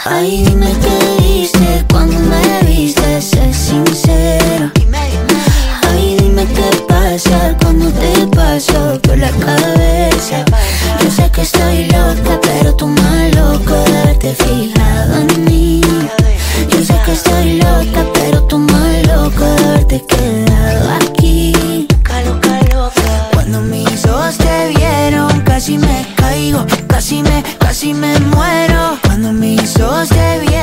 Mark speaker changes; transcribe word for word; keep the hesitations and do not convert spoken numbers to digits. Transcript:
Speaker 1: Ay, dime qué viste cuando me viste, sé sincero. Ay, dime qué pasa cuando te paso por la cabeza. Yo sé que estoy loca, pero tú más loco de haberte fijado en mí. Yo sé que estoy loca, pero tú más loco de haberte quedado aquí. Loca, loca. Cuando mis ojos te vieron, casi me caigo, casi me, casi me muero. Cuando mis ojos te vieron,